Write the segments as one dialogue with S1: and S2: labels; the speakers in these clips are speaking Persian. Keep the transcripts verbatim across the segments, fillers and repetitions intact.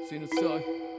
S1: سینوسای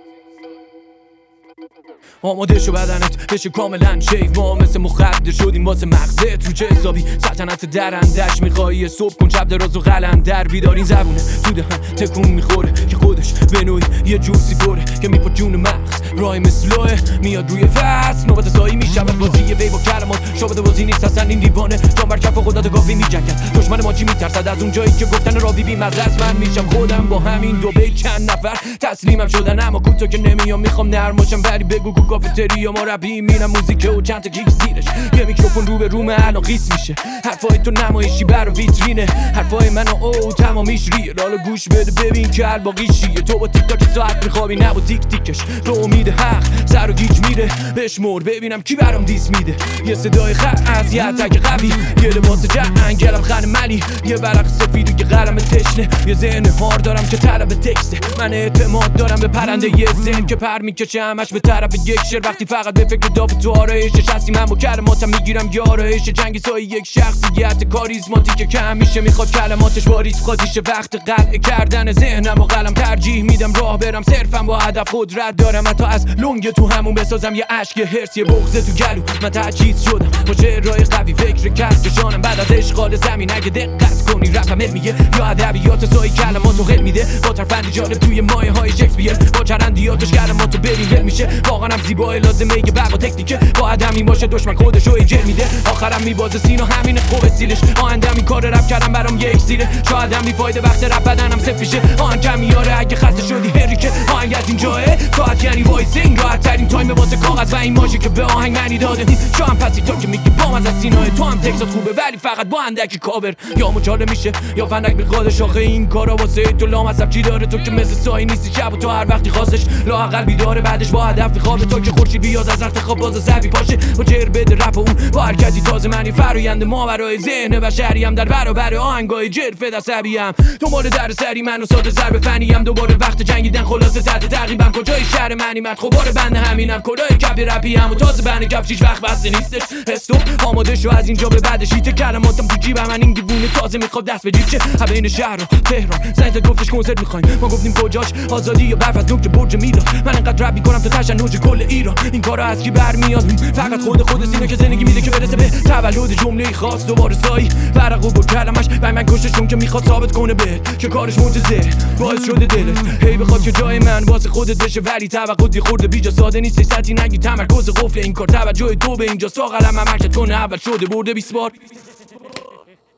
S1: آماده شو بدنت بشه کاملا شیک. ما مثل مخدر شدیم واسه مغزت تو چه حسابی سلطنت درندش میخوایی صبح کن شب دراز و قلندر بیداری زبونه تو دهن تکون میخوره که خودش به نوعی یه جوسی دوره که میپا جون مغز رای مثلوه میاد روی فصل نوبت سایی میشود بازی وی با کلمات شابه بازی نیست اصلا این دیوانه جان بر کف خودت گافی میجنگد دشمن ما چی میترسد از اون جایی که گفتن راوی بی مزه است. من میشم خودم با همین دو بیت چند نفر تسلیمم شدن اما کوتاه که نمیام میخوام نرماشم بری بگو گو کافتریا ما ربی میرم موزیک و چند تا کیک زیرش یه میکروفون رو به روم الان قیس میشه حرفای تو نمایشی برا ویترینه حرفای من او تمامیش ریه حالا گوش بده ببین که الباقی چیه تو با تیک تاک ساعت میخوابی نه با تیک تیکش تو امید حق سر و گیج میره بشمر ببینم کی برام دیس میده یه صدای خط از یه اتک قوی یه لباس جنگ گلم خن ملی یه برق سفید و یه قلم تشنه یه ذهن هار دارم که طلب تکسته من اعتماد دارم به پرنده یه ذهن که پر میکشه همش به طرف یک شعر وقتی فقط به فکر داف تو آرایشش هستی من با کلماتم میگیرم یارایش جنگی سای یک شخصیت کاریزماتیک که همیشه میخواد کلماتش باریز خودیشه وقت قلعه کردن ذهنم و قلم ترجیح میدم راه برم صرفم با هدف قدرت دارم حتی از لنگ تو همون بسازم یه اشک هرس یه بغض تو گلو من تجهیز شدم با شعرهای قوی فکر کسکشانم بعد از اشغال زمین اگه دقت کنی رپم علمیه یا ادبیات سای کلماتو غل میده با ترفند جالب توی مایه های شکسپیر با چرندیاتش کلماتو ببین میشه واقعا هم زیبای لازمه یه بقا تکنیکه با آدمی باشه دشمن خودشو ایجر میده آخرم میبازه سینا همین خوب استیلش آهنگم این کار رپ کردم برام یک سیره شاید هم بیفایده وقت رپ بدنم سفیشه آهنگم میاره اگه خسته شدی هری که آهنگ از این جایه ساعت یعنی وایسینگ راحت ترین تایم واسه کاغذ و این ماژی که به آهنگ معنی داده شاید پسی تو که میگی بام از سینای تو هم تکسات خوبه ولی فقط با اندکی کاور یا مچاله میشه یا فنک میخواد شاخه این کارا واسه تو لامصب چی داره تو که مثل سای نیستی شب و تو هر وقتی خواستش لااقل بیداره بعدش با هدف خواب تو که خورشید بیاد از رخت خواب باز زبی پاشه با جر بده رپ اون با هر کسی تازه معنی فرآیند ما برای ذهن بشریم در برابر آهنگای جرفه دستبیم دنبال در سری من و ساده ضرب فنیم دوباره وقت جنگیدن خلاصه تحت تعقیبم کجای شهر منی من خبار بنده همینم کدای کبی رپی هم و تازه بنده کفشیش وقت بسته نیستش استوب آماده شو از اینجا به بعدش هیت کلماتم تو جیبم من این دیوونه تازه میخواد دست به جیب چه بین شهر و تهران زنگ گفتش کنسرت میخوایم ما گفتیم کجاش آزادی یا برف از نوک برج میلاد من انقدر رپ میکنم تا تشنج کل ایران این کارا از کی برمیاد فقط خود خود سینه که زندگی میده که برسه به تولد جمله خاص دوباره سایی فرقو با کلمش بنگ من کششون که میخواد ثابت کنه به که کارش معجزه باعث شده دلت هی بخواد که جای من واسه خودت بشه ولی توقعی خورده بیجا ساده نیست سطحی نگی تمرکز قفل این کار توجه تو به اینجا سا قلم عملت کنه اول شده برده بیست بار